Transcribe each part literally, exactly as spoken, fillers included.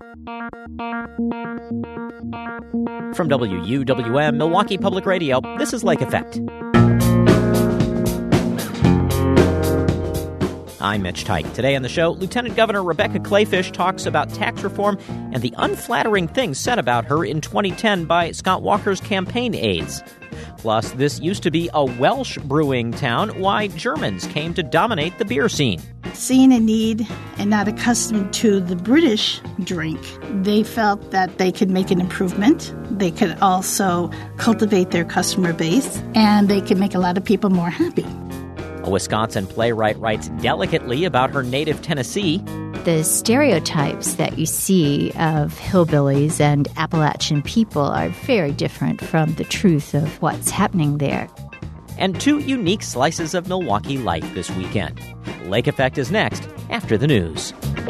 From W U W M, Milwaukee Public Radio, this is Lake Effect. I'm Mitch Teich. Today on the show, Lieutenant Governor Rebecca Kleefisch talks about tax reform and the unflattering things said about her in twenty ten by Scott Walker's campaign aides. Plus, this used to be a Welsh brewing town, why Germans came to dominate the beer scene. Seeing a need and not accustomed to the British drink, they felt that they could make an improvement. They could also cultivate their customer base, and they could make a lot of people more happy. A Wisconsin playwright writes delicately about her native Tennessee. The stereotypes that you see of hillbillies and Appalachian people are very different from the truth of what's happening there. And two unique slices of Milwaukee life this weekend. Lake Effect is next, after the news.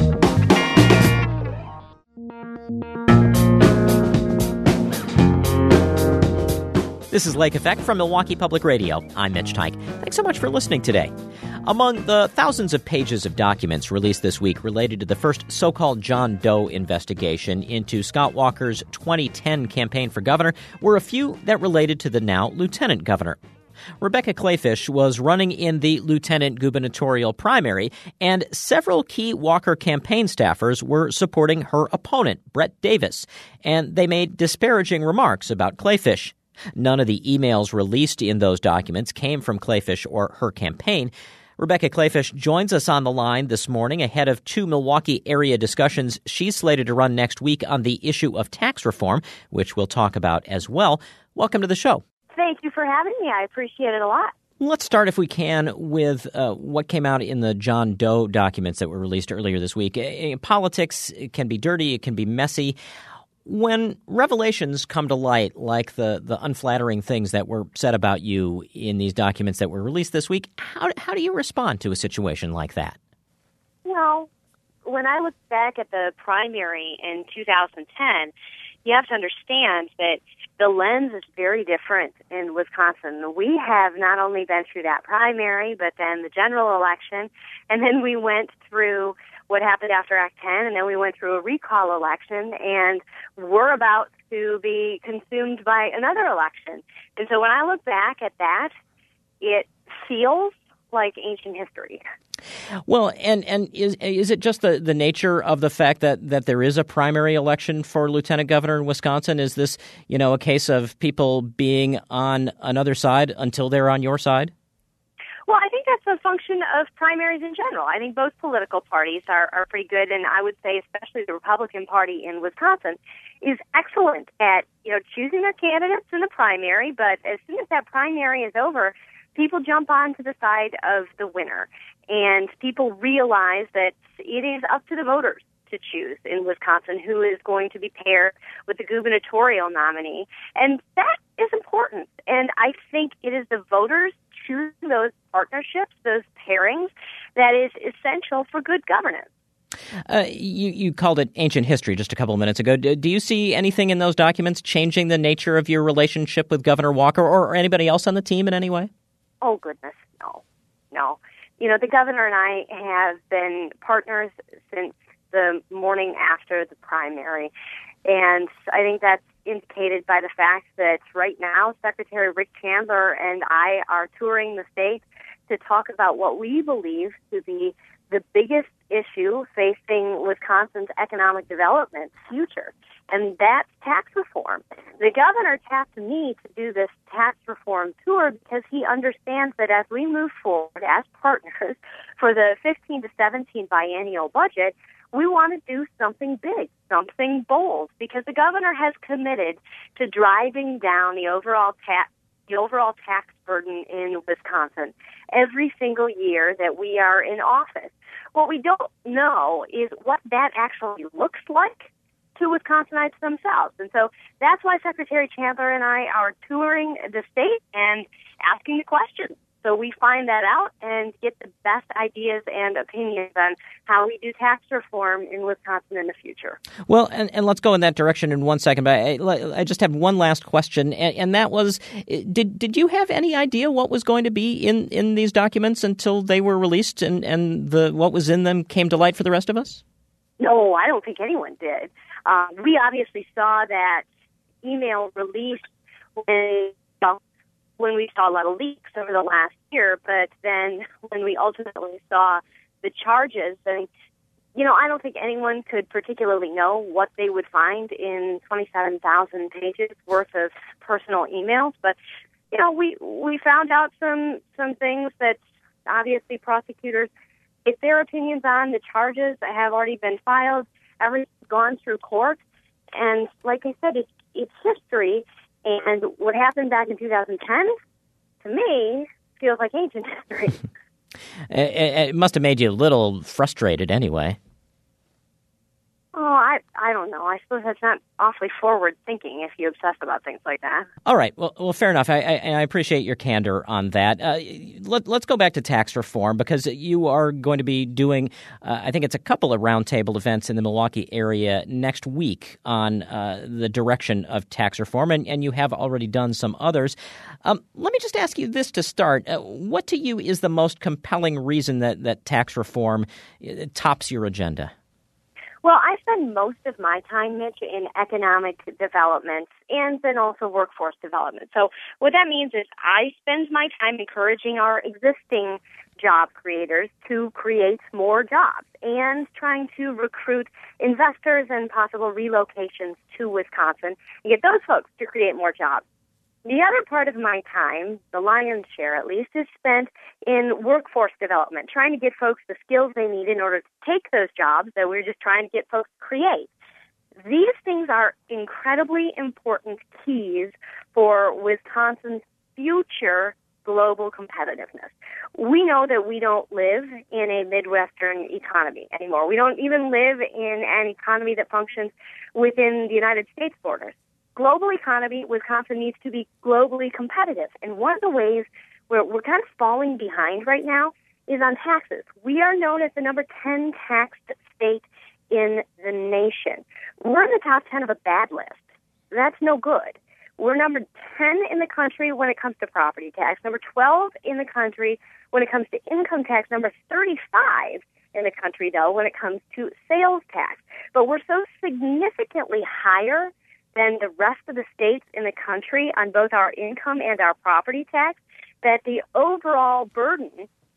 This is Lake Effect from Milwaukee Public Radio. I'm Mitch Teich. Thanks so much for listening today. Among the thousands of pages of documents released this week related to the first so-called John Doe investigation into Scott Walker's twenty ten campaign for governor were a few that related to the now lieutenant governor. Rebecca Kleefisch was running in the lieutenant gubernatorial primary, and several key Walker campaign staffers were supporting her opponent, Brett Davis, and they made disparaging remarks about Kleefisch. None of the emails released in those documents came from Kleefisch or her campaign. Rebecca Kleefisch joins us on the line this morning ahead of two Milwaukee area discussions she's slated to run next week on the issue of tax reform, which we'll talk about as well. Welcome to the show. Thank you for having me. I appreciate it a lot. Let's start, if we can, with uh, what came out in the John Doe documents that were released earlier this week. Uh, politics can be dirty. It can be messy. When revelations come to light, like the, the unflattering things that were said about you in these documents that were released this week, how, how do you respond to a situation like that? Well, when I look back at the primary in two thousand ten, you have to understand that the lens is very different in Wisconsin. We have not only been through that primary, but then the general election, and then we went through what happened after Act ten, and then we went through a recall election, and we're about to be consumed by another election. And so when I look back at that, it feels like ancient history. Well, and, and is is it just the, the nature of the fact that, that there is a primary election for lieutenant governor in Wisconsin? Is this, you know, a case of people being on another side until they're on your side? Well, I think that's a function of primaries in general. I think both political parties are, are pretty good, and I would say especially the Republican Party in Wisconsin is excellent at, you know, choosing their candidates in the primary, but as soon as that primary is over, people jump on to the side of the winner, and people realize that it is up to the voters to choose in Wisconsin who is going to be paired with the gubernatorial nominee, and that is important, and I think it is the voters choosing those partnerships, those pairings, that is essential for good governance. Uh, you, you called it ancient history just a couple of minutes ago. Do, do you see anything in those documents changing the nature of your relationship with Governor Walker or, or anybody else on the team in any way? Oh, goodness, no. No. You know, the governor and I have been partners since the morning after the primary, and I think that's indicated by the fact that right now Secretary Rick Chandler and I are touring the state to talk about what we believe to be the biggest issue facing Wisconsin's economic development future, and that's tax reform. The governor tapped me to do this tax reform tour because he understands that as we move forward as partners for the fifteen to seventeen biennial budget, we want to do something big, something bold, because the governor has committed to driving down the overall tax the overall tax burden in Wisconsin every single year that we are in office. What we don't know is what that actually looks like to Wisconsinites themselves. And so that's why Secretary Chandler and I are touring the state and asking the questions. So we find that out and get the best ideas and opinions on how we do tax reform in Wisconsin in the future. Well, and, and let's go in that direction in one second. But I, I just have one last question, and, and that was, did did you have any idea what was going to be in, in these documents until they were released and, and the what was in them came to light for the rest of us? No, I don't think anyone did. Uh, we obviously saw that email release when, well, when we saw a lot of leaks over the last year, but then when we ultimately saw the charges, and you know, I don't think anyone could particularly know what they would find in twenty-seven thousand pages worth of personal emails, but you know, we we found out some some things that obviously prosecutors, if their opinions on the charges have already been filed, everything's gone through court, and like I said, it's it's history. And what happened back in two thousand ten, to me, feels like ancient history. it, it must have made you a little frustrated, anyway. Oh, I I don't know. I suppose that's not awfully forward thinking if you obsess about things like that. All right. Well, well, fair enough. I, I, I appreciate your candor on that. Uh, let, let's go back to tax reform, because you are going to be doing, uh, I think it's a couple of roundtable events in the Milwaukee area next week on uh, the direction of tax reform, and, and you have already done some others. Um, let me just ask you this to start. Uh, what to you is the most compelling reason that, that tax reform uh, tops your agenda? Well, I spend most of my time, Mitch, in economic development and then also workforce development. So what that means is I spend my time encouraging our existing job creators to create more jobs and trying to recruit investors and possible relocations to Wisconsin and get those folks to create more jobs. The other part of my time, the lion's share at least, is spent in workforce development, trying to get folks the skills they need in order to take those jobs that we're just trying to get folks to create. These things are incredibly important keys for Wisconsin's future global competitiveness. We know that we don't live in a Midwestern economy anymore. We don't even live in an economy that functions within the United States borders. Global economy, Wisconsin needs to be globally competitive. And one of the ways where we're kind of falling behind right now is on taxes. We are known as the number ten taxed state in the nation. We're in the top ten of a bad list. That's no good. We're number ten in the country when it comes to property tax, number twelve in the country when it comes to income tax, number thirty-five in the country, though, when it comes to sales tax. But we're so significantly higher than the rest of the states in the country on both our income and our property tax, that the overall burden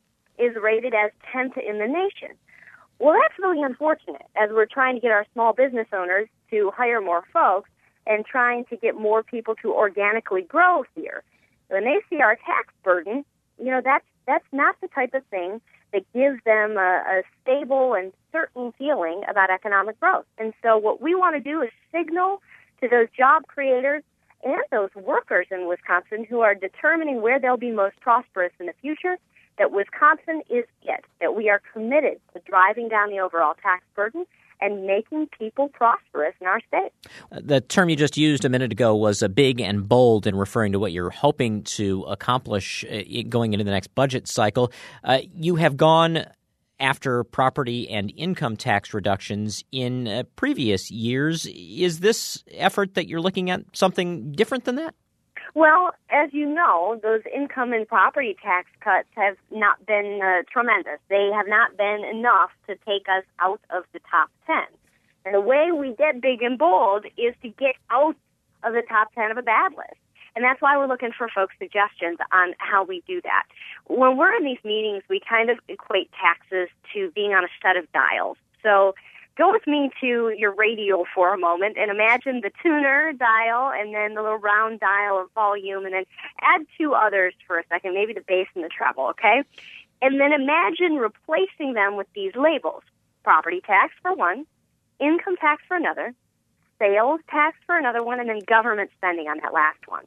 is rated as tenth in the nation. Well, that's really unfortunate as we're trying to get our small business owners to hire more folks and trying to get more people to organically grow here. When they see our tax burden, you know, that's, that's not the type of thing that gives them a, a stable and certain feeling about economic growth. And so what we want to do is signal to those job creators and those workers in Wisconsin who are determining where they'll be most prosperous in the future, that Wisconsin is it, that we are committed to driving down the overall tax burden and making people prosperous in our state. The term you just used a minute ago was a big and bold in referring to what you're hoping to accomplish going into the next budget cycle. Uh, you have gone after property and income tax reductions in uh, previous years. Is this effort that you're looking at something different than that? Well, as you know, those income and property tax cuts have not been uh, tremendous. They have not been enough to take us out of the top ten. And the way we get big and bold is to get out of the top ten of a bad list. And that's why we're looking for folks' suggestions on how we do that. When we're in these meetings, we kind of equate taxes to being on a set of dials. So go with me to your radio for a moment and imagine the tuner dial and then the little round dial of volume, and then add two others for a second, maybe the bass and the treble, okay? And then imagine replacing them with these labels: property tax for one, income tax for another, sales tax for another one, and then government spending on that last one.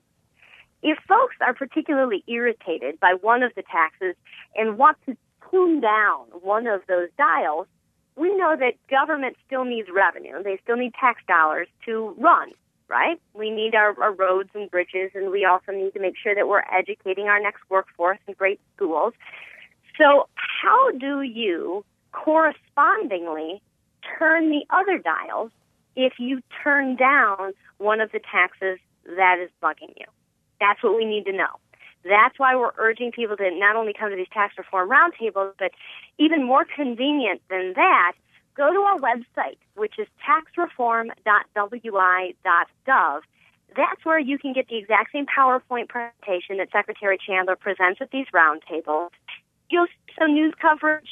If folks are particularly irritated by one of the taxes and want to tune down one of those dials, we know that government still needs revenue. They still need tax dollars to run, right? We need our, our roads and bridges, and we also need to make sure that we're educating our next workforce in great schools. So how do you correspondingly turn the other dials if you turn down one of the taxes that is bugging you? That's what we need to know. That's why we're urging people to not only come to these tax reform roundtables, but even more convenient than that, go to our website, which is tax reform dot w i dot gov. That's where you can get the exact same PowerPoint presentation that Secretary Chandler presents at these roundtables. You'll see some news coverage,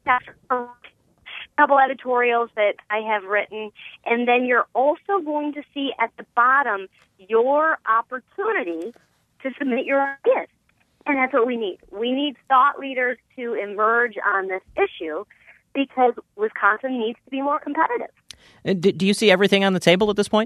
a couple editorials that I have written, and then you're also going to see at the bottom your opportunity to submit your ideas. And that's what we need. We need thought leaders to emerge on this issue because Wisconsin needs to be more competitive. Do, do you see everything on the table at this point?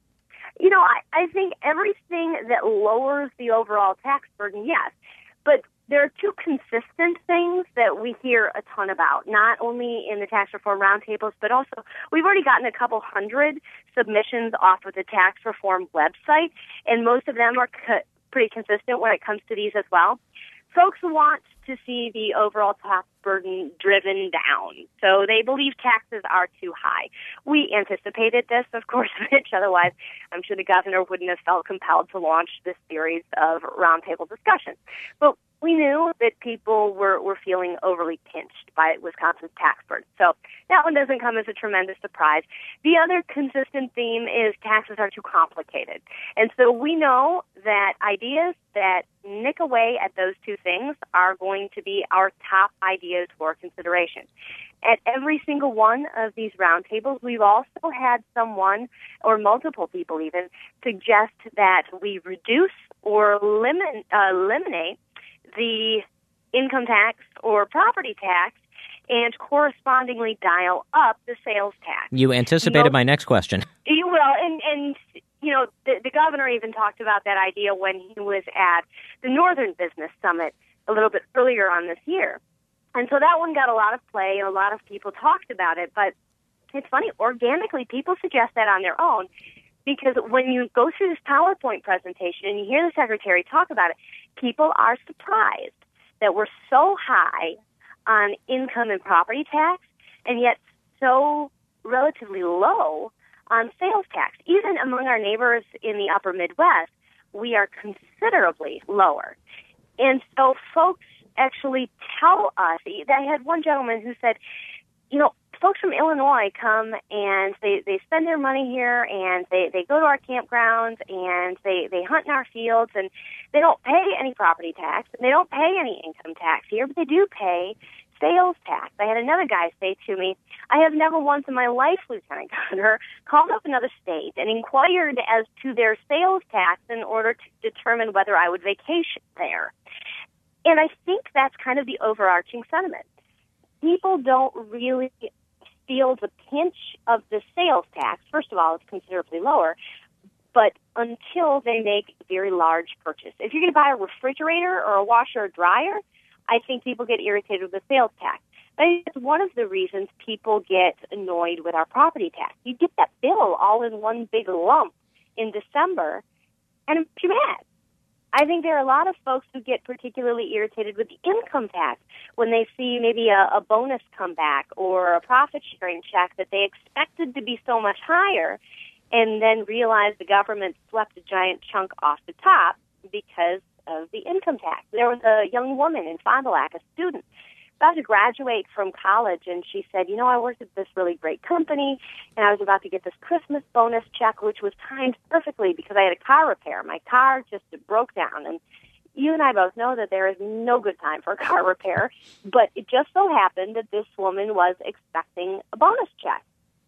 You know, I, I think everything that lowers the overall tax burden, yes. But there are two consistent things that we hear a ton about, not only in the tax reform roundtables, but also we've already gotten a couple hundred submissions off of the tax reform website, and most of them are co- pretty consistent when it comes to these as well. Folks want to see the overall tax burden driven down. So they believe taxes are too high. We anticipated this, of course, Mitch. Otherwise, I'm sure the governor wouldn't have felt compelled to launch this series of roundtable discussions. But we knew that people were, were feeling overly pinched by Wisconsin's tax burden. So that one doesn't come as a tremendous surprise. The other consistent theme is taxes are too complicated. And so we know that ideas that nick away at those two things are going to be our top ideas for consideration. At every single one of these roundtables, we've also had someone, or multiple people even, suggest that we reduce or limit, uh, eliminate the income tax or property tax and correspondingly dial up the sales tax. You anticipated you know, my next question. You will, and, and you know, the, the governor even talked about that idea when he was at the Northern Business Summit a little bit earlier on this year. And so that one got a lot of play, and a lot of people talked about it. But it's funny, organically, people suggest that on their own, because when you go through this PowerPoint presentation and you hear the secretary talk about it, people are surprised that we're so high on income and property tax and yet so relatively low on sales tax. Even among our neighbors in the upper Midwest, we are considerably lower. And so folks actually tell us, I had one gentleman who said, you know, folks from Illinois come and they, they spend their money here and they, they go to our campgrounds and they, they hunt in our fields and they don't pay any property tax and they don't pay any income tax here, but they do pay sales tax. I had another guy say to me, I have never once in my life, Lieutenant Governor, called up another state and inquired as to their sales tax in order to determine whether I would vacation there. And I think that's kind of the overarching sentiment. People don't really feel the pinch of the sales tax. First of all, it's considerably lower, but until they make a very large purchase. If you're going to buy a refrigerator or a washer or dryer, I think people get irritated with the sales tax. But I think it's one of the reasons people get annoyed with our property tax. You get that bill all in one big lump in December, and it makes you mad. I think there are a lot of folks who get particularly irritated with the income tax when they see maybe a, a bonus come back or a profit-sharing check that they expected to be so much higher and then realize the government swept a giant chunk off the top because of the income tax. There was a young woman in Fond du Lac, a student, about to graduate from college, and she said, you know, I worked at this really great company, and I was about to get this Christmas bonus check, which was timed perfectly because I had a car repair. My car just broke down, and you and I both know that there is no good time for a car repair, but it just so happened that this woman was expecting a bonus check.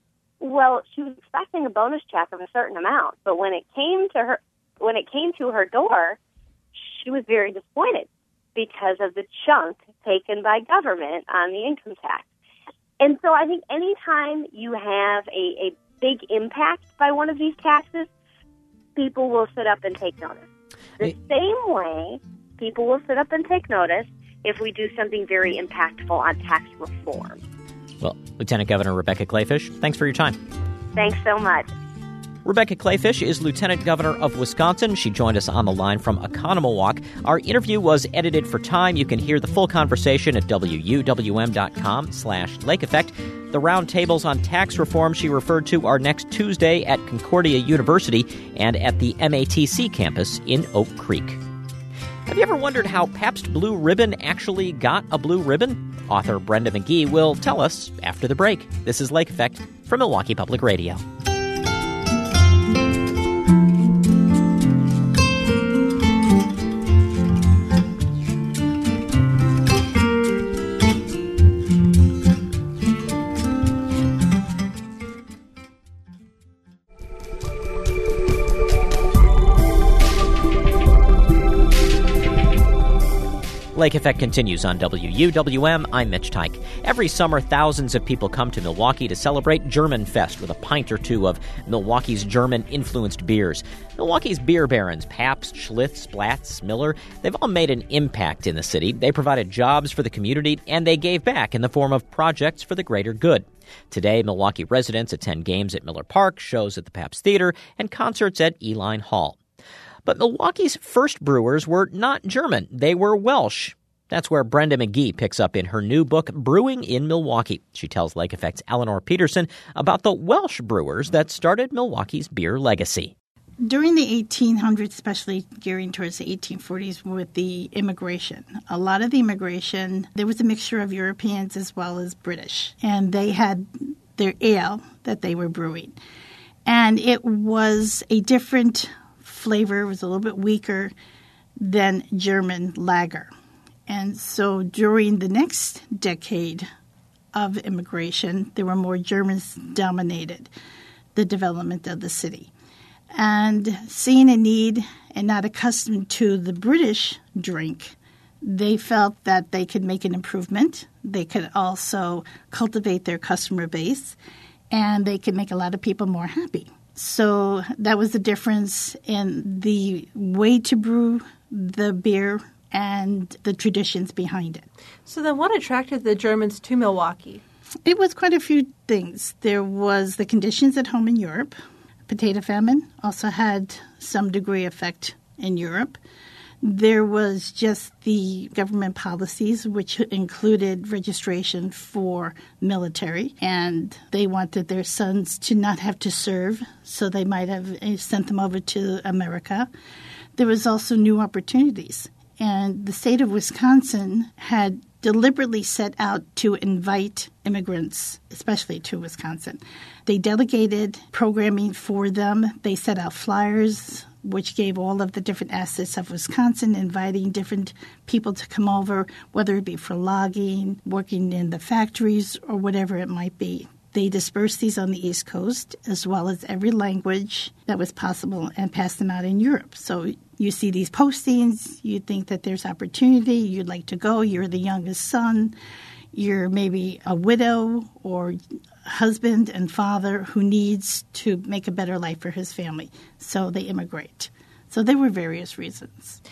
Well, she was expecting a bonus check of a certain amount, but when it came to her, when it came to her door, she was very disappointed because of the chunk taken by government on the income tax. And so I think anytime you have a, a big impact by one of these taxes, people will sit up and take notice. The same way people will sit up and take notice if we do something very impactful on tax reform. Well, Lieutenant Governor Rebecca Kleefisch, thanks for your time. Thanks so much. Rebecca Kleefisch is Lieutenant Governor of Wisconsin. She joined us on the line from Oconomowoc. Our interview was edited for time. You can hear the full conversation at W U W M dot com slash Lake Effect. The roundtables on tax reform she referred to are next Tuesday at Concordia University and at the M A T C campus in Oak Creek. Have you ever wondered how Pabst Blue Ribbon actually got a blue ribbon? Author Brenda McGee will tell us after the break. This is Lake Effect from Milwaukee Public Radio. Lake Effect continues on W U W M. I'm Mitch Teich. Every summer, thousands of people come to Milwaukee to celebrate German Fest with a pint or two of Milwaukee's German-influenced beers. Milwaukee's beer barons, Pabst, Schlitz, Blatz, Miller, they've all made an impact in the city. They provided jobs for the community, and they gave back in the form of projects for the greater good. Today, Milwaukee residents attend games at Miller Park, shows at the Pabst Theater, and concerts at Uihlein Hall. But Milwaukee's first brewers were not German. They were Welsh. That's where Brenda McGee picks up in her new book, Brewing in Milwaukee. She tells Lake Effect's Eleanor Peterson about the Welsh brewers that started Milwaukee's beer legacy. During the eighteen hundreds, especially gearing towards the eighteen forties with the immigration, a lot of the immigration, there was a mixture of Europeans as well as British. And they had their ale that they were brewing. And it was a different flavor. It was a little bit weaker than German lager. And so during the next decade of immigration, there were more Germans dominated the development of the city. And seeing a need and not accustomed to the British drink, they felt that they could make an improvement. They could also cultivate their customer base, and they could make a lot of people more happy. So that was the difference in the way to brew the beer and the traditions behind it. So then what attracted the Germans to Milwaukee? It was quite a few things. There was the conditions at home in Europe. Potato famine also had some degree effect in Europe. There was just the government policies, which included registration for military, and they wanted their sons to not have to serve, so they might have sent them over to America. There was also new opportunities, and the state of Wisconsin had deliberately set out to invite immigrants, especially to Wisconsin. They delegated programming for them. They set out flyers, which gave all of the different assets of Wisconsin, inviting different people to come over, whether it be for logging, working in the factories, or whatever it might be. They dispersed these on the East Coast, as well as every language that was possible, and passed them out in Europe. So you see these postings, you think that there's opportunity, you'd like to go, you're the youngest son, you're maybe a widow or husband and father who needs to make a better life for his family. So they immigrate. So there were various reasons.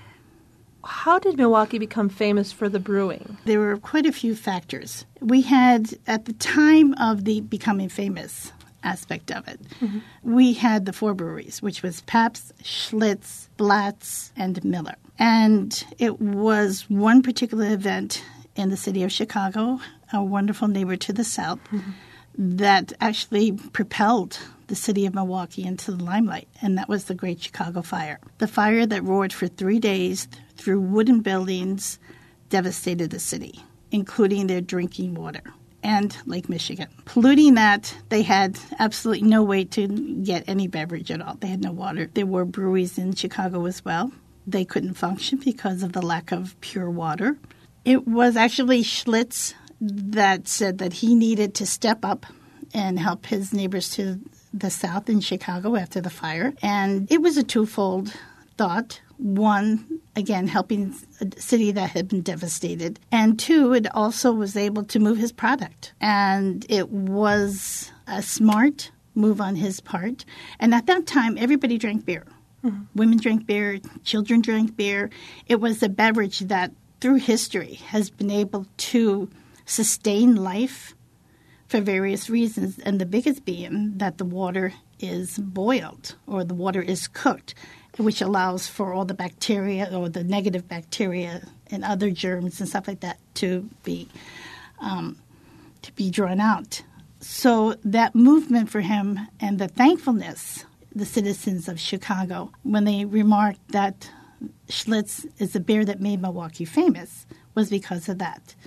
How did Milwaukee become famous for the brewing? There were quite a few factors. We had, at the time of the becoming famous aspect of it, mm-hmm. we had the four breweries, which was Pabst, Schlitz, Blatz, and Miller. And it was one particular event in the city of Chicago, a wonderful neighbor to the south, mm-hmm. that actually propelled the city of Milwaukee into the limelight, and that was the Great Chicago Fire. The fire that roared for three days through wooden buildings devastated the city, including their drinking water and Lake Michigan. Polluting that, they had absolutely no way to get any beverage at all. They had no water. There were breweries in Chicago as well. They couldn't function because of the lack of pure water. It was actually Schlitz that said that he needed to step up and help his neighbors to the south in Chicago after the fire. And it was a twofold thought. One, again, helping a city that had been devastated. And two, it also was able to move his product. And it was a smart move on his part. And at that time, everybody drank beer. Mm-hmm. Women drank beer, children drank beer. It was a beverage that, through history, has been able to sustain life for various reasons, and the biggest being that the water is boiled or the water is cooked, which allows for all the bacteria or the negative bacteria and other germs and stuff like that to be um, to be drawn out. So that movement for him and the thankfulness, the citizens of Chicago, when they remarked that Schlitz is the beer that made Milwaukee famous, was because of that.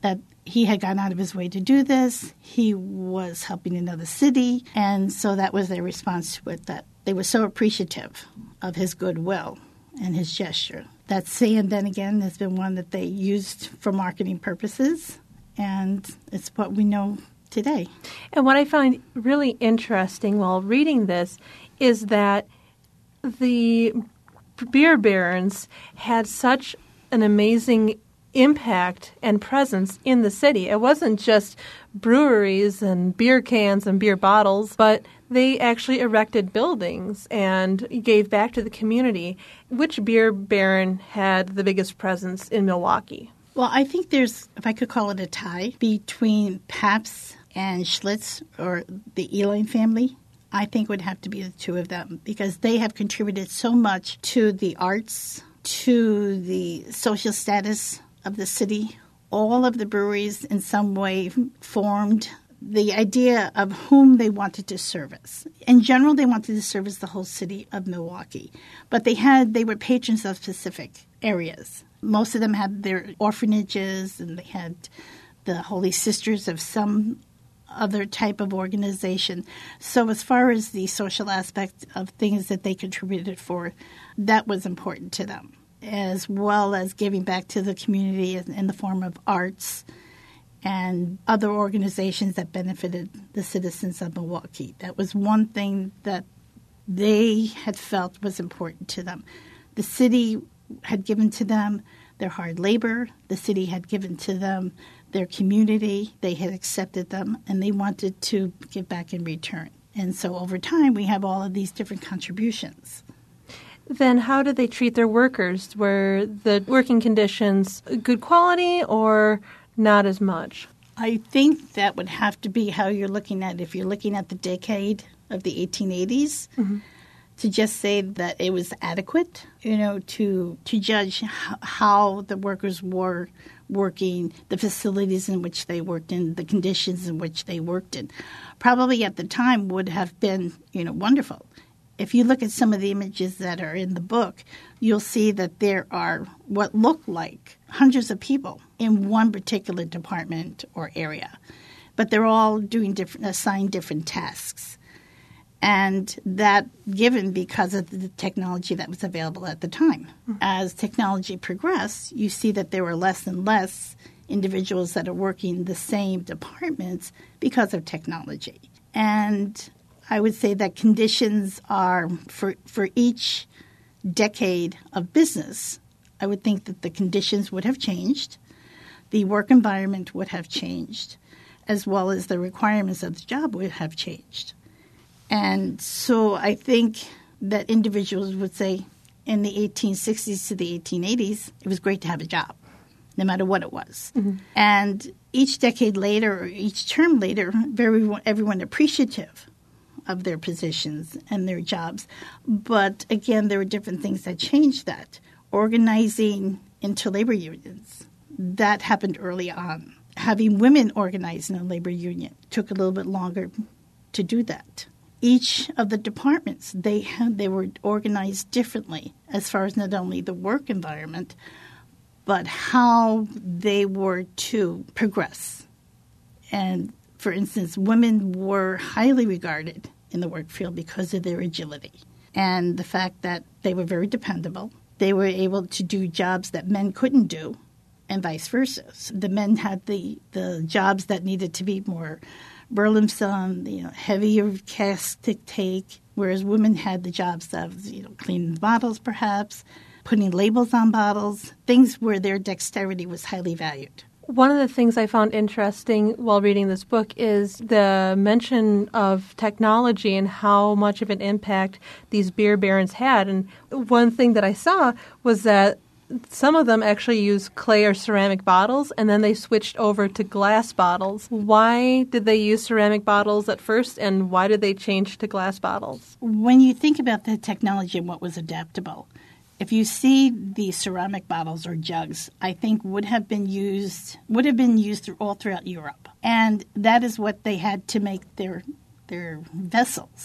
that he had gone out of his way to do this. He was helping another city. And so that was their response to it, that they were so appreciative of his goodwill and his gesture. That say and then again has been one that they used for marketing purposes, and it's what we know today. And what I find really interesting while reading this is that the beer barons had such an amazing impact and presence in the city. It wasn't just breweries and beer cans and beer bottles, but they actually erected buildings and gave back to the community. Which beer baron had the biggest presence in Milwaukee? Well, I think there's, if I could call it a tie, between Pabst and Schlitz, or the Eline family. I think would have to be the two of them, because they have contributed so much to the arts, to the social status of the city. All of the breweries in some way formed the idea of whom they wanted to service. In general, they wanted to service the whole city of Milwaukee, but they had they were patrons of specific areas. Most of them had their orphanages, and they had the Holy Sisters of some other type of organization. So as far as the social aspect of things that they contributed for, that was important to them, as well as giving back to the community in the form of arts and other organizations that benefited the citizens of Milwaukee. That was one thing that they had felt was important to them. The city had given to them their hard labor. The city had given to them their community. They had accepted them, and they wanted to give back in return. And so over time, we have all of these different contributions. Then how did they treat their workers? Were the working conditions good quality or not as much? I think that would have to be how you're looking at it. If you're looking at the decade of the eighteen eighties, mm-hmm. to just say that it was adequate, you know, to to judge how, how the workers were working, the facilities in which they worked in, the conditions in which they worked in, probably at the time would have been, you know, wonderful. If you look at some of the images that are in the book, you'll see that there are what look like hundreds of people in one particular department or area, but they're all doing different, assigned different tasks. And that given because of the technology that was available at the time. Mm-hmm. As technology progressed, you see that there were less and less individuals that are working the same departments because of technology. And I would say that conditions are, for, for each decade of business, I would think that the conditions would have changed, the work environment would have changed, as well as the requirements of the job would have changed. And so I think that individuals would say in the eighteen sixties to the eighteen eighties, it was great to have a job, no matter what it was. Mm-hmm. And each decade later, or each term later, very everyone appreciative of their positions and their jobs. But again, there were different things that changed that. Organizing into labor unions, that happened early on. Having women organize in a labor union took a little bit longer to do that. Each of the departments, they had, they were organized differently as far as not only the work environment, but how they were to progress. And, for instance, women were highly regarded in the work field because of their agility and the fact that they were very dependable. They were able to do jobs that men couldn't do, and vice versa. So the men had the, the jobs that needed to be more burdensome, you know, heavier tasks to take, whereas women had the jobs of, you know, cleaning bottles perhaps, putting labels on bottles, things where their dexterity was highly valued. One of the things I found interesting while reading this book is the mention of technology and how much of an impact these beer barons had. And one thing that I saw was that some of them actually used clay or ceramic bottles, and then they switched over to glass bottles. Why did they use ceramic bottles at first, and why did they change to glass bottles? When you think about the technology and what was adaptable, if you see the ceramic bottles or jugs, I think would have been used would have been used through, all throughout Europe, and that is what they had to make their their vessels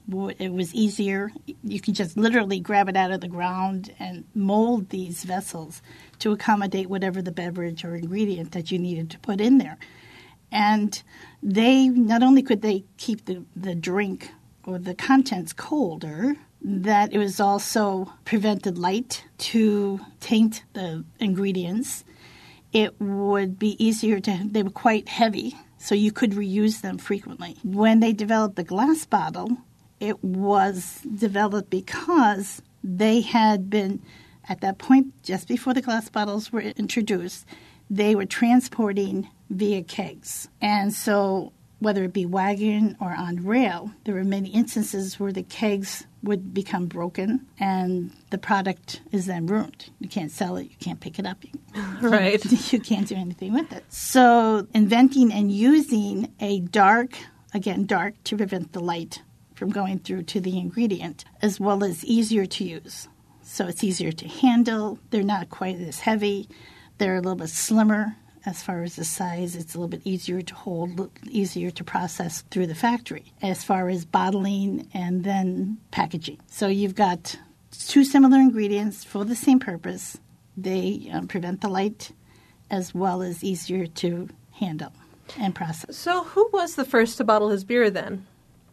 It was easier. You can just literally grab it out of the ground and mold these vessels to accommodate whatever the beverage or ingredient that you needed to put in there. And they, not only could they keep the, the drink or the contents colder, that it was also prevented light to taint the ingredients. It would be easier to, they were quite heavy, so you could reuse them frequently. When they developed the glass bottle, it was developed because they had been, at that point, just before the glass bottles were introduced, they were transporting via kegs. And so whether it be wagon or on rail, there were many instances where the kegs would become broken and the product is then ruined. You can't sell it. You can't pick it up. You, right. You can't do anything with it. So inventing and using a dark, again, dark to prevent the light from going through to the ingredient, as well as easier to use. So it's easier to handle. They're not quite as heavy. They're a little bit slimmer as far as the size. It's a little bit easier to hold, easier to process through the factory as far as bottling and then packaging. So you've got two similar ingredients for the same purpose. They um, prevent the light as well as easier to handle and process. So who was the first to bottle his beer then?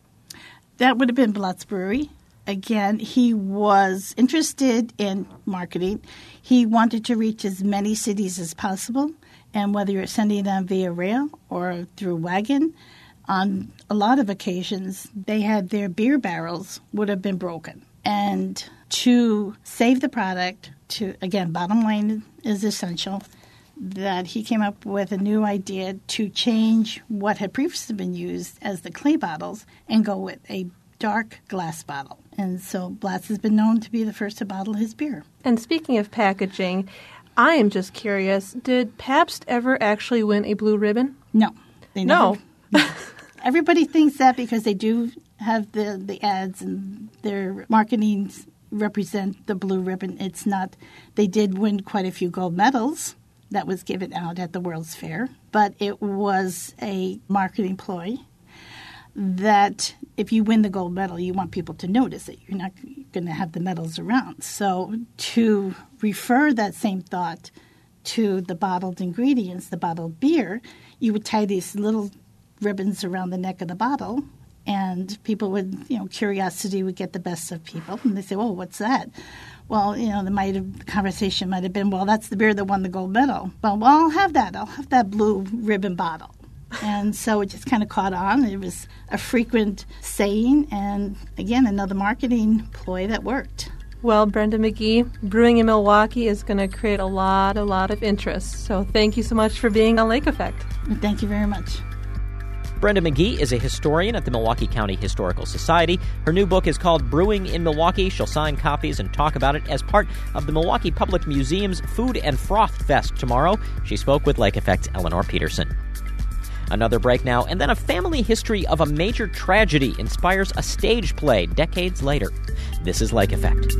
That would have been Blatz Brewery. Again, he was interested in marketing. He wanted to reach as many cities as possible, and whether you're sending them via rail or through wagon, on a lot of occasions, they had their beer barrels would have been broken. And to save the product, to again, bottom line is essential, that he came up with a new idea to change what had previously been used as the clay bottles and go with a dark glass bottle. And so Blatz has been known to be the first to bottle his beer. And speaking of packaging, I am just curious, did Pabst ever actually win a blue ribbon? No. They no. Never, everybody thinks that because they do have the, the ads and their marketing represent the blue ribbon. It's not. They did win quite a few gold medals that was given out at the World's Fair, but it was a marketing ploy that if you win the gold medal, you want people to notice it. You're not going to have the medals around. So to refer that same thought to the bottled ingredients, the bottled beer, you would tie these little ribbons around the neck of the bottle, and people would, you know, curiosity would get the best of people. And they say, oh, what's that? Well, you know, the, might have, the conversation might have been, well, that's the beer that won the gold medal. Well, well, I'll have that. I'll have that blue ribbon bottle. And so it just kind of caught on. It was a frequent saying, and again, another marketing ploy that worked. Well, Brenda McGee, brewing in Milwaukee is going to create a lot, a lot of interest. So thank you so much for being on Lake Effect. Thank you very much. Brenda McGee is a historian at the Milwaukee County Historical Society. Her new book is called Brewing in Milwaukee. She'll sign copies and talk about it as part of the Milwaukee Public Museum's Food and Froth Fest tomorrow. She spoke with Lake Effect's Eleanor Peterson. Another break now, and then a family history of a major tragedy inspires a stage play decades later. This is Lake Effect.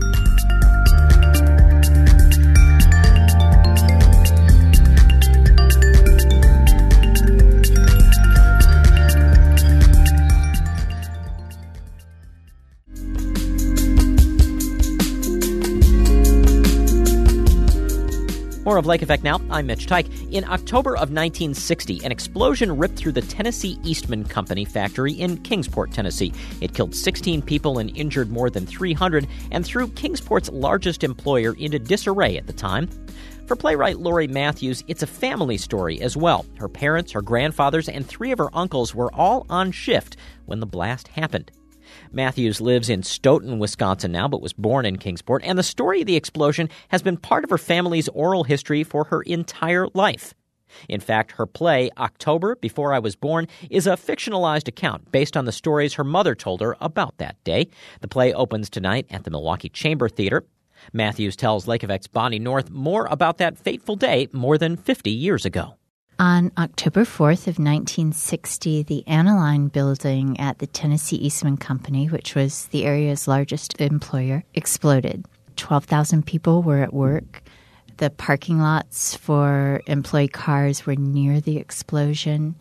More of Lake Effect now. I'm Mitch Tyke. In October of nineteen sixty, an explosion ripped through the Tennessee Eastman Company factory in Kingsport, Tennessee. It killed sixteen people and injured more than three hundred, and threw Kingsport's largest employer into disarray at the time. For playwright Laurie Matthews, it's a family story as well. Her parents, her grandfathers, and three of her uncles were all on shift when the blast happened. Matthews lives in Stoughton, Wisconsin now, but was born in Kingsport, and the story of the explosion has been part of her family's oral history for her entire life. In fact, her play, October Before I Was Born, is a fictionalized account based on the stories her mother told her about that day. The play opens tonight at the Milwaukee Chamber Theater. Matthews tells Lake Effect's Bonnie North more about that fateful day more than fifty years ago. On October fourth of nineteen sixty, the Aniline building at the Tennessee Eastman Company, which was the area's largest employer, exploded. twelve thousand people were at work. The parking lots for employee cars were near the explosion.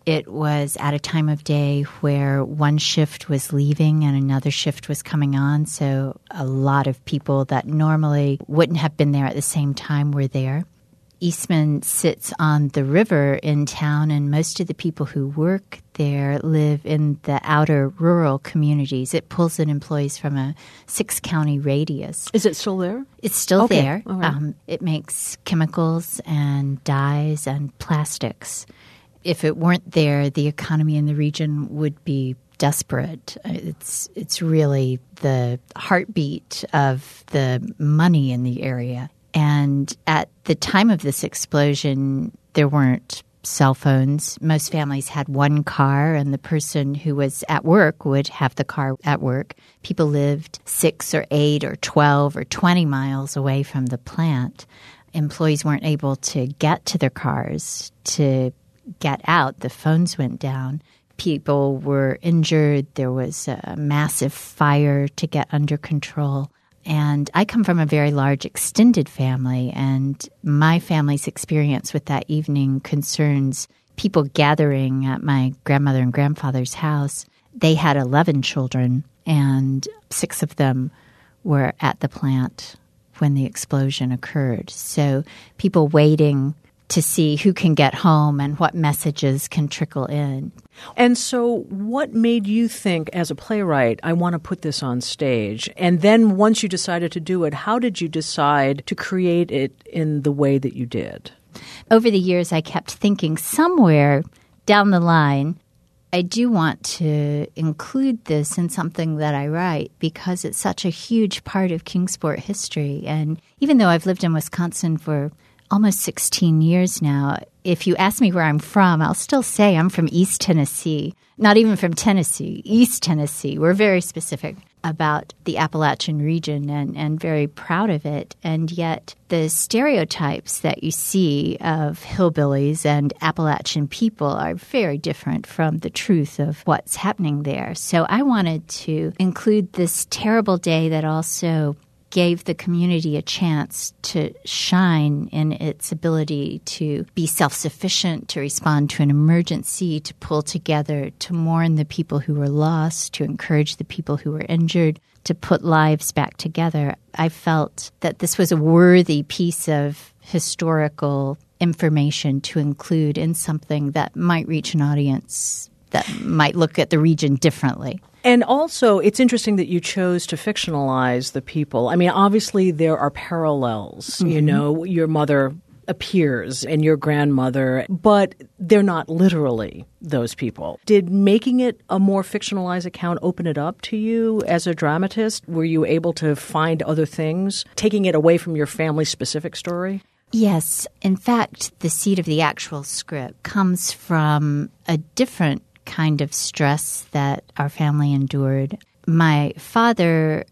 It was at a time of day where one shift was leaving and another shift was coming on. So a lot of people that normally wouldn't have been there at the same time were there. Eastman sits on the river in town, and most of the people who work there live in the outer rural communities. It pulls in employees from a six-county radius. Is it still there? It's still okay. there. All right. Um, it makes chemicals and dyes and plastics. If it weren't there, the economy in the region would be desperate. It's it's really the heartbeat of the money in the area. And at the time of this explosion, there weren't cell phones. Most families had one car, and the person who was at work would have the car at work. People lived six or eight or twelve or twenty miles away from the plant. Employees weren't able to get to their cars to get out. The phones went down. People were injured. There was a massive fire to get under control. And I come from a very large extended family, and my family's experience with that evening concerns people gathering at my grandmother and grandfather's house. They had eleven children, and six of them were at the plant when the explosion occurred. So people waiting to see who can get home and what messages can trickle in. And so what made you think, as a playwright, I want to put this on stage? And then once you decided to do it, how did you decide to create it in the way that you did? Over the years, I kept thinking somewhere down the line, I do want to include this in something that I write because it's such a huge part of Kingsport history. And even though I've lived in Wisconsin for almost sixteen years now, if you ask me where I'm from, I'll still say I'm from East Tennessee. Not even from Tennessee, East Tennessee. We're very specific about the Appalachian region and, and very proud of it. And yet the stereotypes that you see of hillbillies and Appalachian people are very different from the truth of what's happening there. So I wanted to include this terrible day that also gave the community a chance to shine in its ability to be self-sufficient, to respond to an emergency, to pull together, to mourn the people who were lost, to encourage the people who were injured, to put lives back together. I felt that this was a worthy piece of historical information to include in something that might reach an audience that might look at the region differently. And also, it's interesting that you chose to fictionalize the people. I mean, obviously, there are parallels. Mm-hmm. You know, your mother appears and your grandmother, but they're not literally those people. Did making it a more fictionalized account open it up to you as a dramatist? Were you able to find other things, taking it away from your family-specific story? Yes. In fact, the seed of the actual script comes from a different kind of stress that our family endured. My father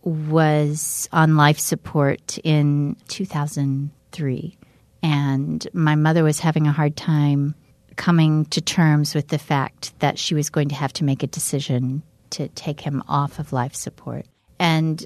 was on life support in two thousand three, and my mother was having a hard time coming to terms with the fact that she was going to have to make a decision to take him off of life support. And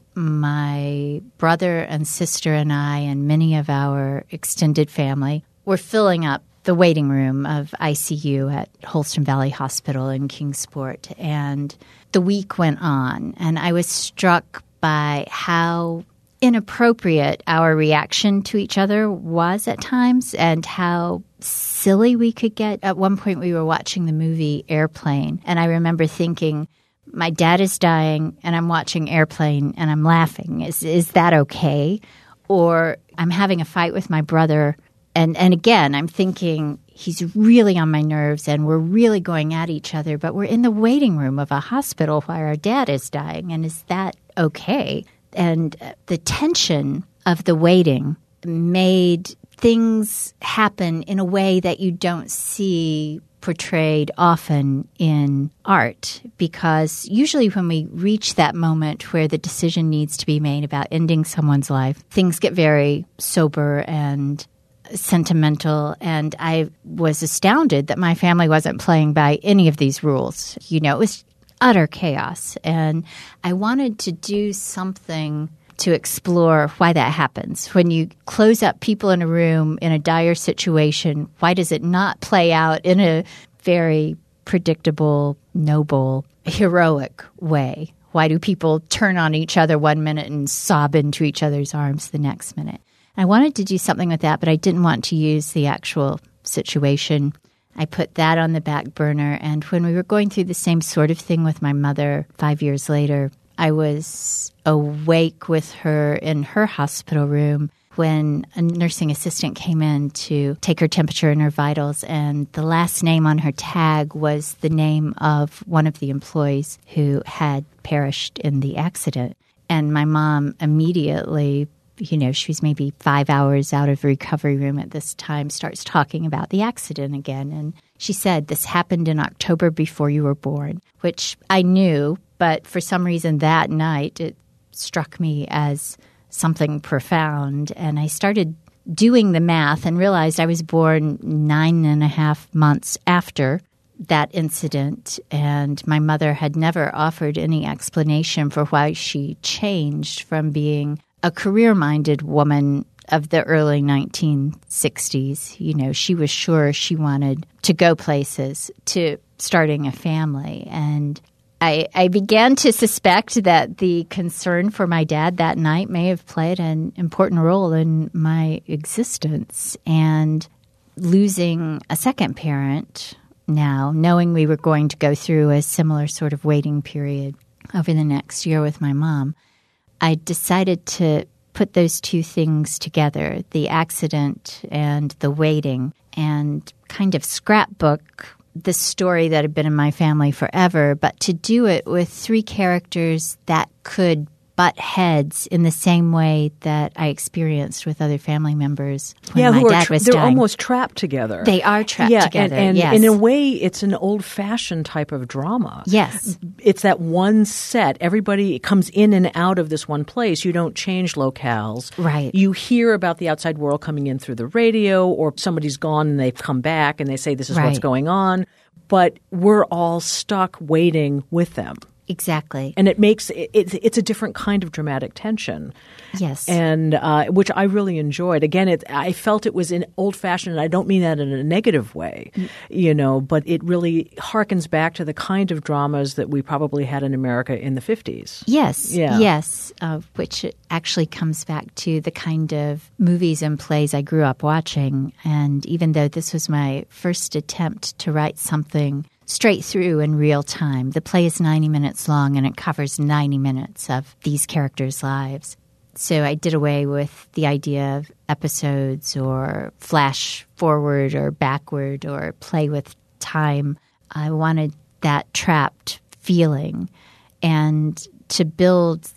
my brother and sister and I and many of our extended family were filling up the waiting room of I C U at Holston Valley Hospital in Kingsport. And the week went on, and I was struck by how inappropriate our reaction to each other was at times and how silly we could get. At one point, we were watching the movie Airplane, and I remember thinking, my dad is dying, and I'm watching Airplane, and I'm laughing. Is is that okay? Or I'm having a fight with my brother, And and again, I'm thinking he's really on my nerves and we're really going at each other, but we're in the waiting room of a hospital while our dad is dying. And is that okay? And the tension of the waiting made things happen in a way that you don't see portrayed often in art, because usually when we reach that moment where the decision needs to be made about ending someone's life, things get very sober and sentimental, and I was astounded that my family wasn't playing by any of these rules. You know, it was utter chaos, and I wanted to do something to explore why that happens. When you close up people in a room in a dire situation, why does it not play out in a very predictable, noble, heroic way? Why do people turn on each other one minute and sob into each other's arms the next minute? I wanted to do something with that, but I didn't want to use the actual situation. I put that on the back burner. And when we were going through the same sort of thing with my mother five years later, I was awake with her in her hospital room when a nursing assistant came in to take her temperature and her vitals, and the last name on her tag was the name of one of the employees who had perished in the accident. And my mom immediately, you know, she was maybe five hours out of recovery room at this time, starts talking about the accident again. And she said, "This happened in October before you were born," which I knew, but for some reason that night it struck me as something profound. And I started doing the math and realized I was born nine and a half months after that incident. And my mother had never offered any explanation for why she changed from being a career-minded woman of the early nineteen sixties. You know, she was sure she wanted to go places, to starting a family. And I, I began to suspect that the concern for my dad that night may have played an important role in my existence. And losing a second parent now, knowing we were going to go through a similar sort of waiting period over the next year with my mom, I decided to put those two things together, the accident and the waiting, and kind of scrapbook the story that had been in my family forever, but to do it with three characters that could butt heads in the same way that I experienced with other family members when yeah, my who dad are tra- was they're dying. almost trapped together. They are trapped yeah, together, and, and yes. in a way, it's an old-fashioned type of drama. Yes. It's that one set. Everybody comes in and out of this one place. You don't change locales. Right. You hear about the outside world coming in through the radio, or somebody's gone and they've come back and they say this is Right. what's going on. But we're all stuck waiting with them. Exactly. And it makes it, it's, it's a different kind of dramatic tension. Yes. And uh, which I really enjoyed. Again, it, I felt it was in old-fashioned, and I don't mean that in a negative way, mm. you know, but it really harkens back to the kind of dramas that we probably had in America in the fifties. Yes. Yeah. Yes. Uh, which actually comes back to the kind of movies and plays I grew up watching. And even though this was my first attempt to write something straight through in real time, the play is ninety minutes long and it covers ninety minutes of these characters' lives. So I did away with the idea of episodes or flash forward or backward or play with time. I wanted that trapped feeling, and to build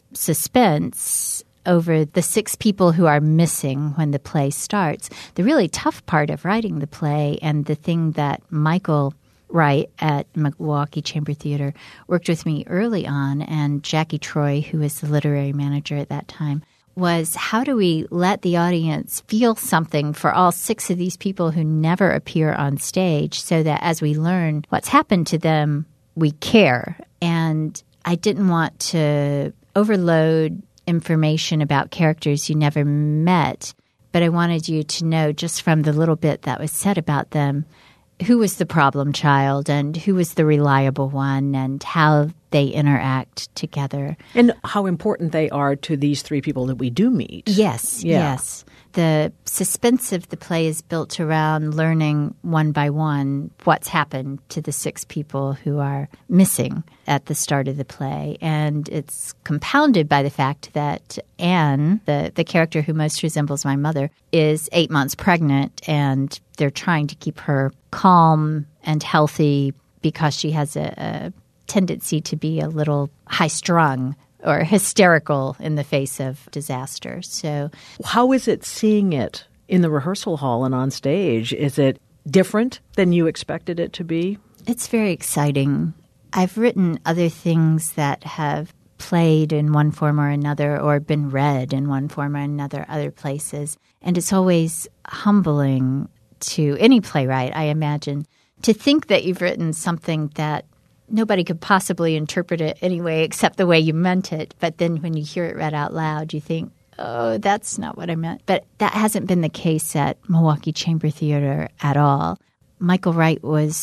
suspense over the six people who are missing when the play starts. The really tough part of writing the play, and the thing that Michael Wright at Milwaukee Chamber Theater worked with me early on, and Jackie Troy, who was the literary manager at that time, was how do we let the audience feel something for all six of these people who never appear on stage, so that as we learn what's happened to them, we care. And I didn't want to overload information about characters you never met, but I wanted you to know just from the little bit that was said about them who was the problem child and who was the reliable one, and how they interact together. And how important they are to these three people that we do meet. Yes, yeah. yes. The suspense of the play is built around learning one by one what's happened to the six people who are missing at the start of the play. And it's compounded by the fact that Anne, the, the character who most resembles my mother, is eight months pregnant, and they're trying to keep her calm and healthy because she has a, a tendency to be a little high-strung or hysterical in the face of disaster. So, how is it seeing it in the rehearsal hall and on stage? Is it different than you expected it to be? It's very exciting. I've written other things that have played in one form or another, or been read in one form or another other places. And it's always humbling to any playwright, I imagine, to think that you've written something that nobody could possibly interpret it anyway except the way you meant it. But then when you hear it read out loud, you think, oh, that's not what I meant. But that hasn't been the case at Milwaukee Chamber Theater at all. Michael Wright was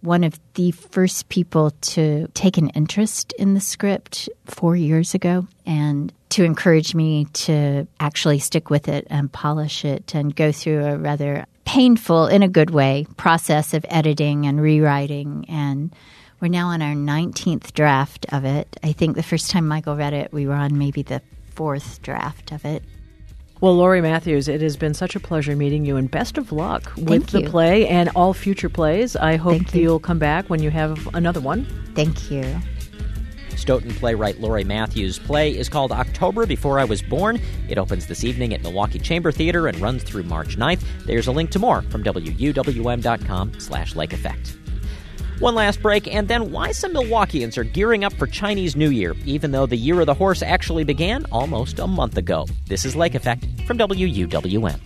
one of the first people to take an interest in the script four years ago and to encourage me to actually stick with it and polish it and go through a rather painful, in a good way, process of editing and rewriting. And we're now on our nineteenth draft of it. I think the first time Michael read it, we were on maybe the fourth draft of it. Well, Laurie Matthews, it has been such a pleasure meeting you, and best of luck with Thank the you. play and all future plays. I hope Thank you. you'll come back when you have another one. Thank you. Stoughton playwright Laurie Matthews' play is called October Before I Was Born. It opens this evening at Milwaukee Chamber Theater and runs through March ninth. There's a link to more from W U W M dot com slash Lake Effect. One last break, and then why some Milwaukeeans are gearing up for Chinese New Year, even though the Year of the Horse actually began almost a month ago. This is Lake Effect from W U W M.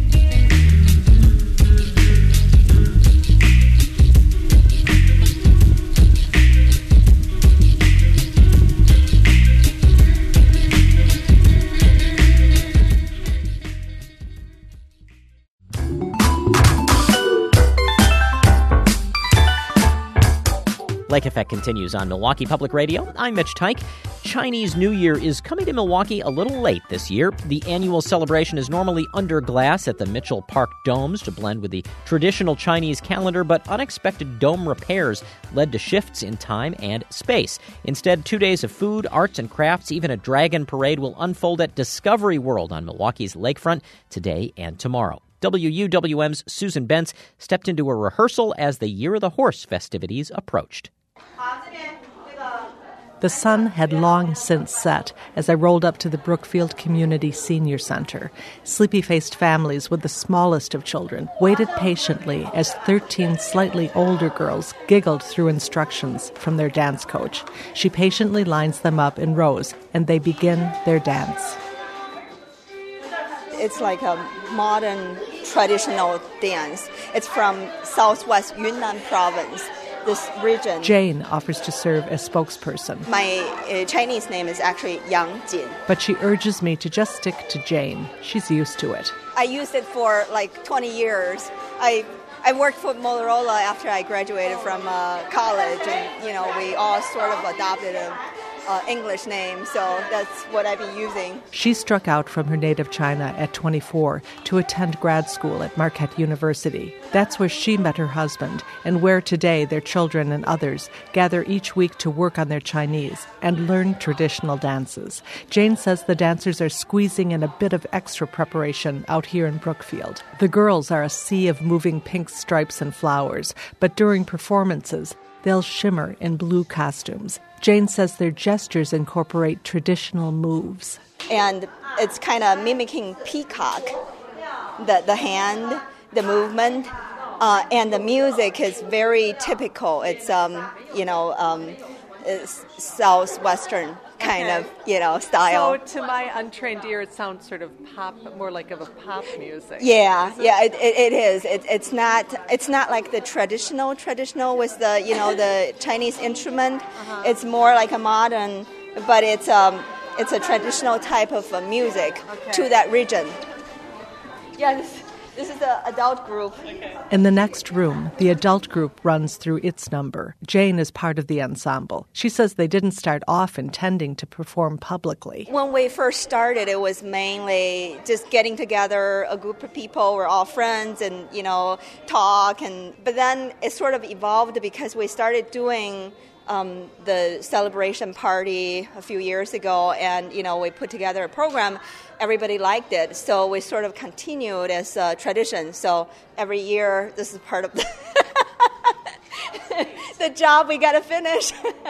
Lake Effect continues on Milwaukee Public Radio. I'm Mitch Tyke. Chinese New Year is coming to Milwaukee a little late this year. The annual celebration is normally under glass at the Mitchell Park Domes to blend with the traditional Chinese calendar, but unexpected dome repairs led to shifts in time and space. Instead, two days of food, arts, and crafts, even a dragon parade will unfold at Discovery World on Milwaukee's lakefront today and tomorrow. W U W M's Susan Bentz stepped into a rehearsal as the Year of the Horse festivities approached. The sun had long since set as I rolled up to the Brookfield Community Senior Center. Sleepy-faced families with the smallest of children waited patiently as thirteen slightly older girls giggled through instructions from their dance coach. She patiently lines them up in rows, and they begin their dance. It's like a modern traditional dance. It's from southwest Yunnan province, this region. Jane offers to serve as spokesperson. My uh, Chinese name is actually Yang Jin. But she urges me to just stick to Jane. She's used to it. I used it for like twenty years. I I worked for Motorola after I graduated from uh, college, and you know we all sort of adopted a Uh, English name, so that's what I've been using. She struck out from her native China at twenty-four to attend grad school at Marquette University. That's where she met her husband, and where today their children and others gather each week to work on their Chinese and learn traditional dances. Jane says the dancers are squeezing in a bit of extra preparation out here in Brookfield. The girls are a sea of moving pink stripes and flowers, but during performances, they'll shimmer in blue costumes. Jane says their gestures incorporate traditional moves. And it's kind of mimicking peacock, the, the hand, the movement, uh, and the music is very typical. It's, um, you know, um, it's southwestern kind okay. of, you know, style. So to my untrained ear, it sounds sort of pop, more like of a pop music. Yeah, it? yeah, it, it, it is. It, it's not. It's not like the traditional traditional with the you know the Chinese instrument. Uh-huh. It's more like a modern, but it's um it's a traditional type of uh, music okay. to that region. Yeah. This, This is the adult group. In the next room, the adult group runs through its number. Jane is part of the ensemble. She says they didn't start off intending to perform publicly. When we first started, it was mainly just getting together, a group of people, we're all friends and, you know, talk. And but then it sort of evolved because we started doing Um, the celebration party a few years ago, and you know we put together a program. Everybody liked it, so we sort of continued as a tradition. So every year, this is part of the, the job we got to finish.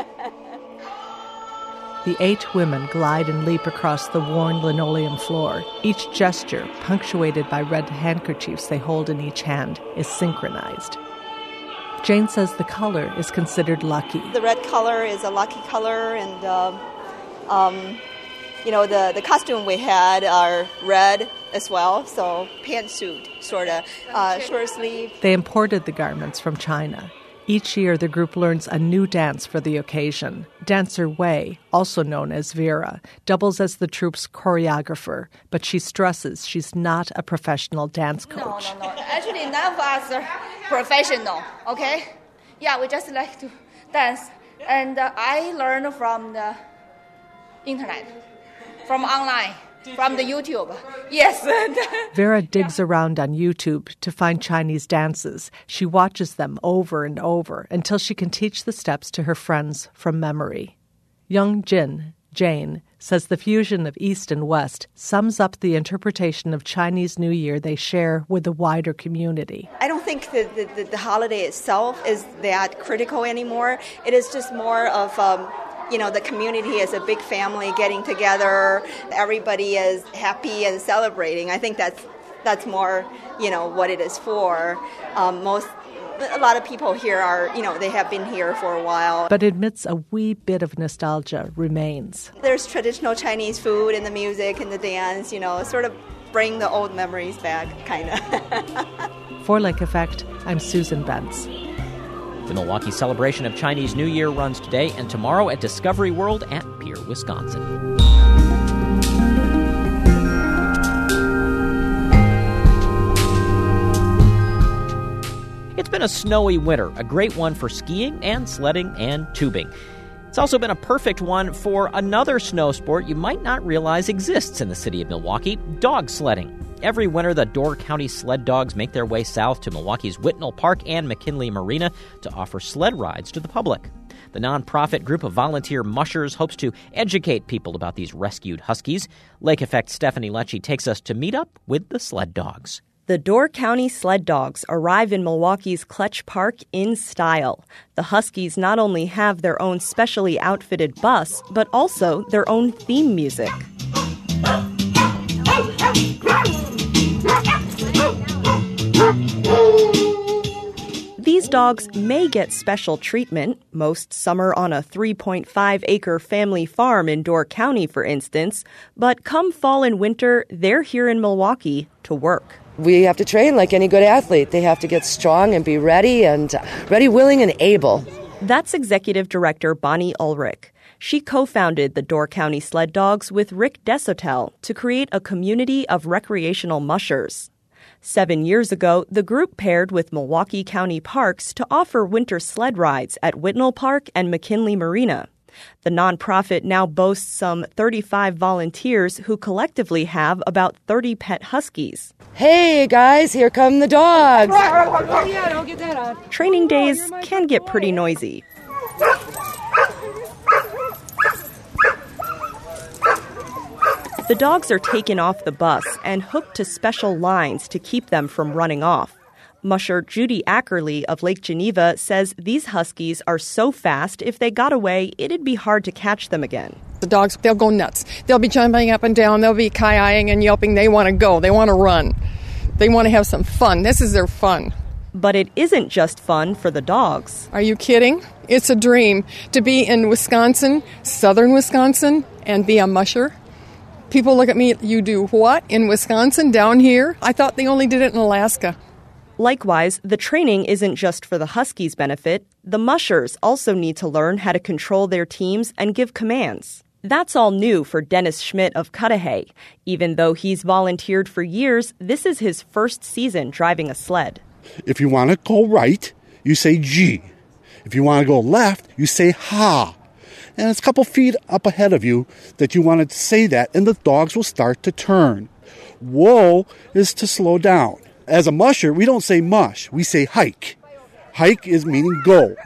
The eight women glide and leap across the worn linoleum floor. Each gesture, punctuated by red handkerchiefs they hold in each hand, is synchronized. Jane says the color is considered lucky. The red color is a lucky color, and um, um, you know the, the costume we had are red as well, so pantsuit sort of, uh, short sleeve. They imported the garments from China. Each year, the group learns a new dance for the occasion. Dancer Wei, also known as Vera, doubles as the troupe's choreographer, but she stresses she's not a professional dance coach. No, no, no. Actually, none of us are professional, okay? Yeah, we just like to dance. And uh, I learned from the internet, from online, from the YouTube. Yes. Vera digs around on YouTube to find Chinese dances. She watches them over and over until she can teach the steps to her friends from memory. Young Jin, Jane, says the fusion of East and West sums up the interpretation of Chinese New Year they share with the wider community. I don't think the, the, the holiday itself is that critical anymore. It is just more of, um, you know, the community as a big family getting together. Everybody is happy and celebrating. I think that's that's more, you know, what it is for. Um, most A lot of people here are, you know, they have been here for a while. But admits a wee bit of nostalgia remains. There's traditional Chinese food and the music and the dance, you know, sort of bring the old memories back, kind of. For Lake Effect, I'm Susan Bentz. The Milwaukee celebration of Chinese New Year runs today and tomorrow at Discovery World at Pierre, Wisconsin. It's been a snowy winter, a great one for skiing and sledding and tubing. It's also been a perfect one for another snow sport you might not realize exists in the city of Milwaukee, dog sledding. Every winter, the Door County Sled Dogs make their way south to Milwaukee's Whitnall Park and McKinley Marina to offer sled rides to the public. The nonprofit group of volunteer mushers hopes to educate people about these rescued huskies. Lake Effect Stephanie Lecce takes us to meet up with the sled dogs. The Door County Sled Dogs arrive in Milwaukee's Kletch Park in style. The Huskies not only have their own specially outfitted bus, but also their own theme music. These dogs may get special treatment, most summer on a three point five acre family farm in Door County, for instance, but come fall and winter, they're here in Milwaukee to work. We have to train like any good athlete. They have to get strong and be ready and ready, willing, and able. That's Executive Director Bonnie Ulrich. She co-founded the Door County Sled Dogs with Rick Desotel to create a community of recreational mushers. Seven years ago, the group paired with Milwaukee County Parks to offer winter sled rides at Whitnall Park and McKinley Marina. The nonprofit now boasts some thirty-five volunteers who collectively have about thirty pet huskies. Hey, guys, here come the dogs. Oh, yeah, don't get that on. Training days can get pretty noisy. The dogs are taken off the bus and hooked to special lines to keep them from running off. Musher Judy Ackerley of Lake Geneva says these huskies are so fast, if they got away, it'd be hard to catch them again. The dogs, they'll go nuts. They'll be jumping up and down. They'll be ki-eyeing and yelping. They want to go. They want to run. They want to have some fun. This is their fun. But it isn't just fun for the dogs. Are you kidding? It's a dream to be in Wisconsin, southern Wisconsin, and be a musher. People look at me, you do what? In Wisconsin, down here? I thought they only did it in Alaska. Likewise, the training isn't just for the Huskies' benefit. The mushers also need to learn how to control their teams and give commands. That's all new for Dennis Schmidt of Cudahy. Even though he's volunteered for years, this is his first season driving a sled. If you want to go right, you say G. If you want to go left, you say ha. And it's a couple feet up ahead of you that you want to say that, and the dogs will start to turn. Whoa is to slow down. As a musher, we don't say mush, we say hike. Hike is meaning go.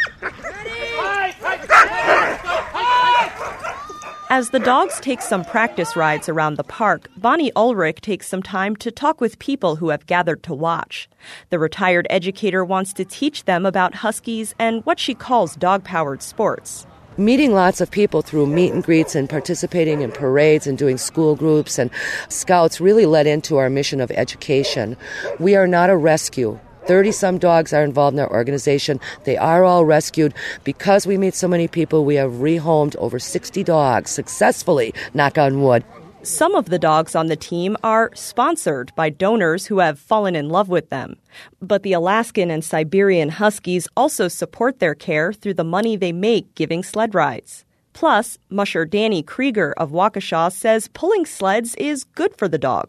As the dogs take some practice rides around the park, Bonnie Ulrich takes some time to talk with people who have gathered to watch. The retired educator wants to teach them about huskies and what she calls dog-powered sports. Meeting lots of people through meet and greets and participating in parades and doing school groups and scouts really led into our mission of education. We are not a rescue. thirty-some dogs are involved in our organization. They are all rescued. Because we meet so many people, we have rehomed over sixty dogs successfully, knock on wood. Some of the dogs on the team are sponsored by donors who have fallen in love with them. But the Alaskan and Siberian Huskies also support their care through the money they make giving sled rides. Plus, musher Danny Krieger of Waukesha says pulling sleds is good for the dogs.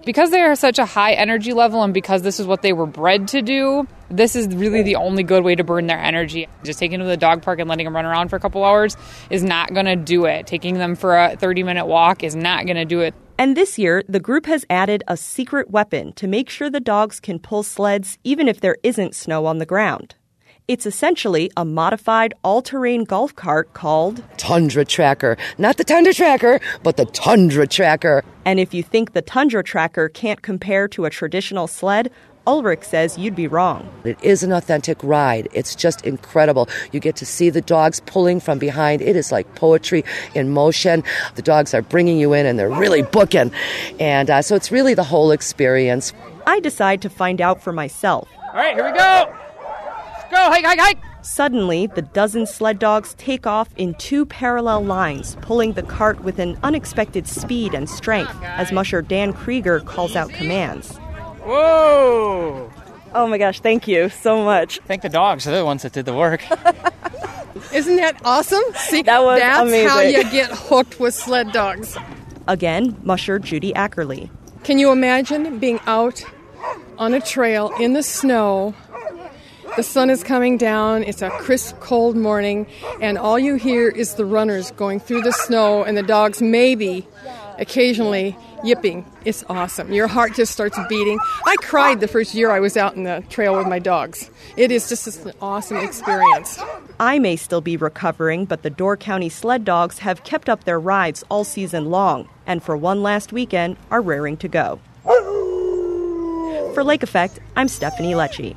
Because they are such a high energy level and because this is what they were bred to do, this is really the only good way to burn their energy. Just taking them to the dog park and letting them run around for a couple hours is not going to do it. Taking them for a thirty-minute walk is not going to do it. And this year, the group has added a secret weapon to make sure the dogs can pull sleds even if there isn't snow on the ground. It's essentially a modified all-terrain golf cart called Tundra Tracker. Not the Tundra Tracker, but the Tundra Tracker. And if you think the Tundra Tracker can't compare to a traditional sled, Ulrich says you'd be wrong. It is an authentic ride. It's just incredible. You get to see the dogs pulling from behind. It is like poetry in motion. The dogs are bringing you in and they're really booking. And uh, so it's really the whole experience. I decide to find out for myself. All right, here we go. Let's go. Hike, hike, hike. Suddenly, the dozen sled dogs take off in two parallel lines, pulling the cart with an unexpected speed and strength as musher Dan Krieger calls out commands. Whoa! Oh my gosh, thank you so much. Thank the dogs. They're the ones that did the work. Isn't that awesome? See, that was that's amazing. how you get hooked with sled dogs. Again, musher Judy Ackerley. Can you imagine being out on a trail in the snow? The sun is coming down, it's a crisp, cold morning, and all you hear is the runners going through the snow and the dogs maybe occasionally yipping. It's awesome. Your heart just starts beating. I cried the first year I was out in the trail with my dogs. It is just an awesome experience. I may still be recovering, but the Door County sled dogs have kept up their rides all season long, and for one last weekend are raring to go. For Lake Effect, I'm Stephanie Lecce.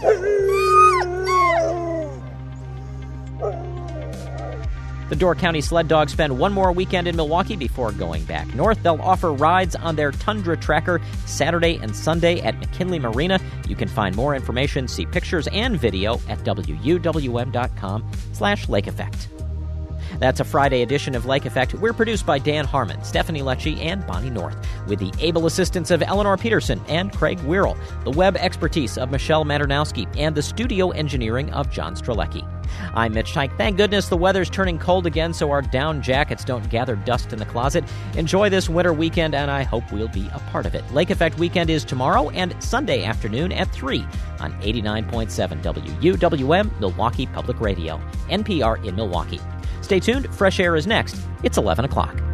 The Door County Sled Dogs spend one more weekend in Milwaukee before going back north. They'll offer rides on their Tundra Tracker Saturday and Sunday at McKinley Marina. You can find more information, see pictures and video at W U W M dot com slash Lake Effect. That's a Friday edition of Lake Effect. We're produced by Dan Harmon, Stephanie Lecce, and Bonnie North, with the able assistance of Eleanor Peterson and Craig Wirrell, the web expertise of Michelle Maternowski, and the studio engineering of John Strelecki. I'm Mitch Tyke. Thank goodness the weather's turning cold again so our down jackets don't gather dust in the closet. Enjoy this winter weekend, and I hope we'll be a part of it. Lake Effect Weekend is tomorrow and Sunday afternoon at three on eighty-nine point seven W U W M, Milwaukee Public Radio, N P R in Milwaukee. Stay tuned. Fresh Air is next. It's eleven o'clock.